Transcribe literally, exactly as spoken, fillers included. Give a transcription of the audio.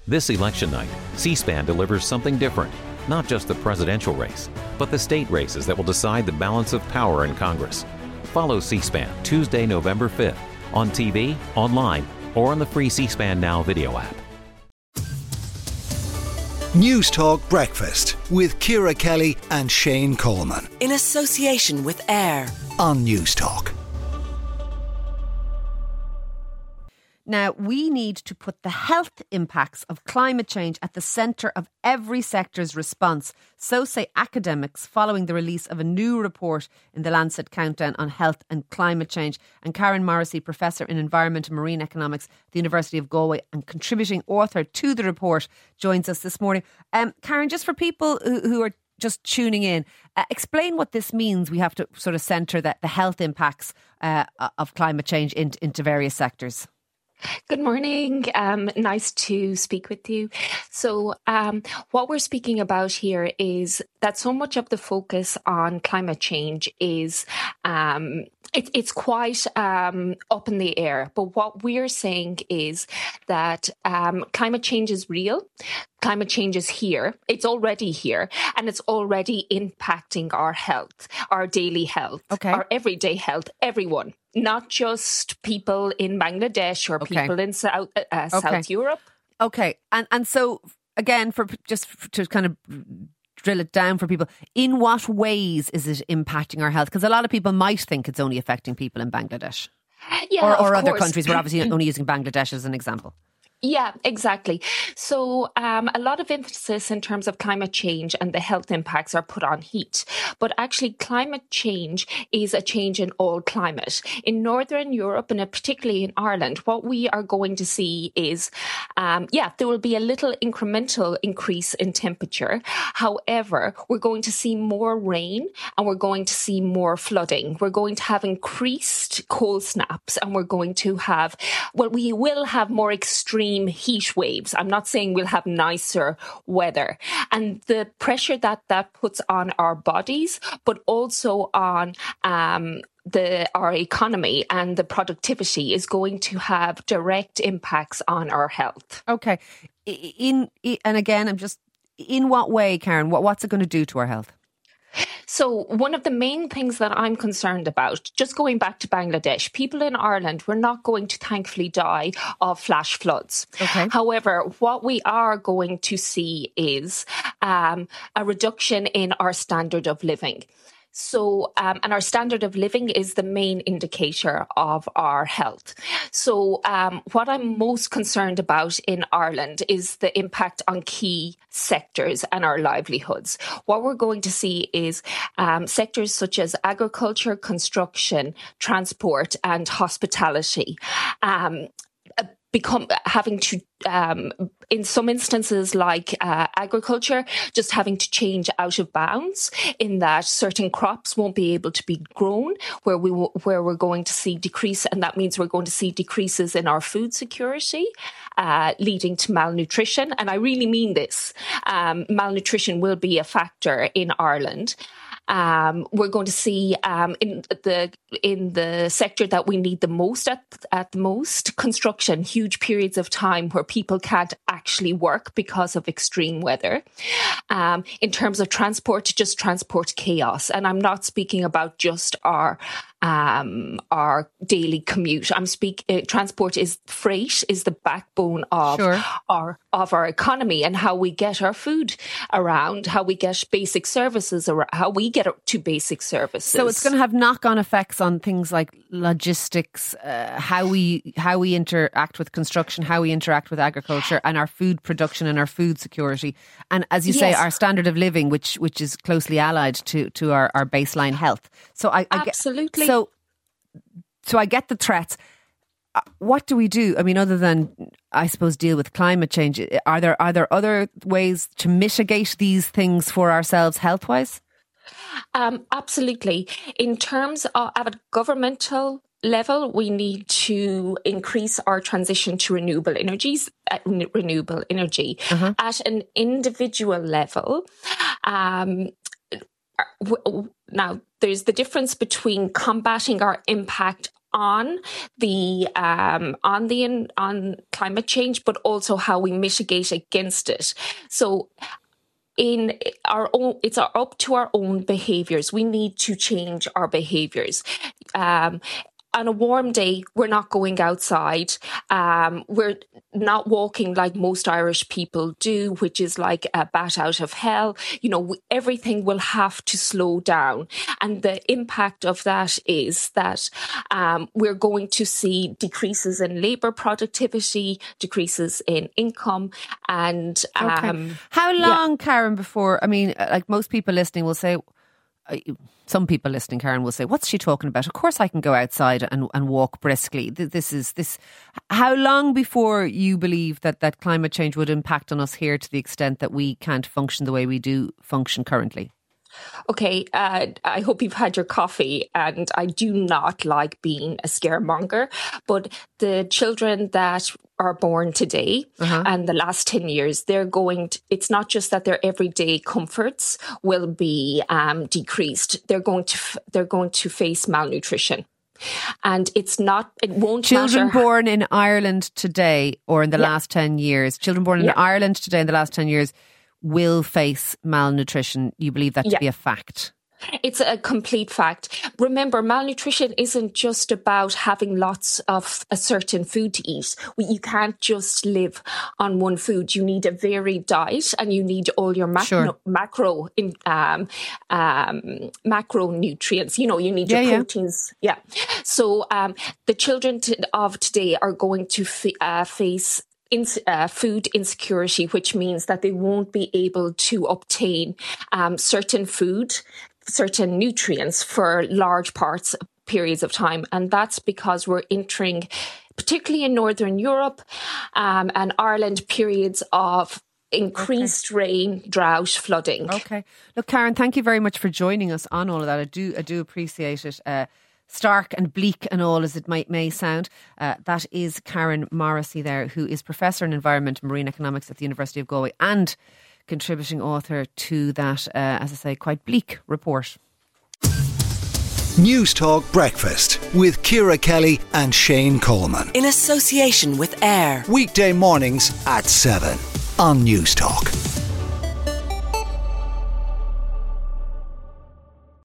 This election night, C-SPAN delivers something different. Not just the presidential race, but the state races that will decide the balance of power in Congress. Follow C-SPAN Tuesday, November fifth on T V, online, or on the free C-SPAN Now video app. News Talk Breakfast with Ciara Kelly and Shane Coleman. In association with AIR on News Talk. Now, we need to put the health impacts of climate change at the centre of every sector's response. So say academics following the release of a new report in the Lancet Countdown on Health and Climate Change. And Karen Morrissey, Professor in Environment and Marine Economics at the University of Galway and contributing author to the report, joins us this morning. Um, Karen, just for people who, who are just tuning in, uh, explain what this means. We have to sort of centre that the health impacts uh, of climate change in, into various sectors. Good morning. Um, nice to speak with you. So um, what we're speaking about here is that so much of the focus on climate change is um, it, it's quite um, up in the air. But what we're saying is that um, climate change is real. Climate change is here. It's already here, and it's already impacting our health, our daily health, okay. our everyday health, everyone, not just people in Bangladesh or okay. people in South uh, okay. South Europe. Okay, and and so again, for just to kind of drill it down for people, in what ways is it impacting our health? Because a lot of people might think it's only affecting people in Bangladesh, yeah, or, or of other course. countries. We're obviously only using Bangladesh as an example. Yeah, exactly. So um, a lot of emphasis in terms of climate change and the health impacts are put on heat. But actually, climate change is a change in all climate. In Northern Europe, and particularly in Ireland, what we are going to see is, um, yeah, there will be a little incremental increase in temperature. However, we're going to see more rain and we're going to see more flooding. We're going to have increased cold snaps and we're going to have, well, we will have more extreme heat waves. I'm not saying we'll have nicer weather. And the pressure that that puts on our bodies, but also on um, the our economy and the productivity is going to have direct impacts on our health. Okay. In, in and again, I'm just, in what way, Karen? What, what's it going to do to our health? So one of the main things that I'm concerned about, just going back to Bangladesh, people in Ireland, we're not going to thankfully die of flash floods. Okay. However, what we are going to see is um, a reduction in our standard of living. So, um, and our standard of living is the main indicator of our health. So, um, what I'm most concerned about in Ireland is the impact on key sectors and our livelihoods. What we're going to see is um, sectors such as agriculture, construction, transport, and hospitality. Um, become having to um in some instances like uh, agriculture just having to change out of bounds in that certain crops won't be able to be grown where we w- where we're going to see decrease, and that means we're going to see decreases in our food security uh leading to malnutrition. And I really mean this. Um malnutrition will be a factor in Ireland. Um, we're going to see um, in the in the sector that we need the most at at the most, construction, huge periods of time where people can't actually work because of extreme weather. Um, in terms of transport, just transport chaos, and I'm not speaking about just our um, our daily commute. I'm speak. Uh, transport is freight is the backbone of Sure. our of our economy and how we get our food around, how we get basic services around, how we get to basic services. So it's going to have knock-on effects on things like logistics, uh, how we how we interact with construction, how we interact with agriculture, and our food production and our food security. And as you say, Yes. our standard of living, which which is closely allied to to our, our baseline health. So I, I Absolutely. Get, so so I get the threats. Uh, What do we do? I mean, other than, I suppose, deal with climate change, are there are there other ways to mitigate these things for ourselves health-wise? Um, absolutely. In terms of at a governmental level, we need to increase our transition to renewable energies, uh, renewable energy. Uh-huh. At an individual level, um, w- w- now there's the difference between combating our impact on the um, on the on climate change, but also how we mitigate against it. So in our own, it's our, up to our own behaviours. We need to change our behaviours. Um, On a warm day, we're not going outside. Um, we're not walking like most Irish people do, which is like a bat out of hell. You know, everything will have to slow down. And the impact of that is that um, we're going to see decreases in labour productivity, decreases in income. And um, okay. How long, yeah. Karen, before, I mean, like most people listening will say, some people listening, Karen, will say, what's she talking about? Of course I can go outside and, and walk briskly. This is this. How long before you believe that, that climate change would impact on us here to the extent that we can't function the way we do function currently? Okay, uh, I hope you've had your coffee, and I do not like being a scaremonger, but the children that are born today uh-huh. and the last ten years, they're going to, it's not just that their everyday comforts will be um, decreased. They're going to, they're going to face malnutrition. And it's not, it won't children matter. born in Ireland today or in the yeah. last ten years, children born in yeah. Ireland today in the last ten years will face malnutrition. You believe that to yeah. be a fact? It's a complete fact. Remember, malnutrition isn't just about having lots of a certain food to eat. You can't just live on one food. You need a varied diet, and you need all your macro, sure. macro, in, um, um, macronutrients. You know, you need your yeah, proteins. Yeah. yeah. So um, the children t- of today are going to f- uh, face In, uh, food insecurity, which means that they won't be able to obtain um, certain food, certain nutrients for large parts, periods of time. And that's because we're entering, particularly in Northern Europe um, and Ireland, periods of increased okay. rain, drought, flooding. Okay. Look, Karen, thank you very much for joining us on all of that. I do, I do appreciate it. Uh, stark and bleak and all as it might may sound. Uh, that is Karen Morrissey there, who is Professor in Environment and Marine Economics at the University of Galway and contributing author to that, uh, as I say, quite bleak report. News Talk Breakfast with Ciara Kelly and Shane Coleman. In association with AIR. Weekday mornings at seven on News Talk.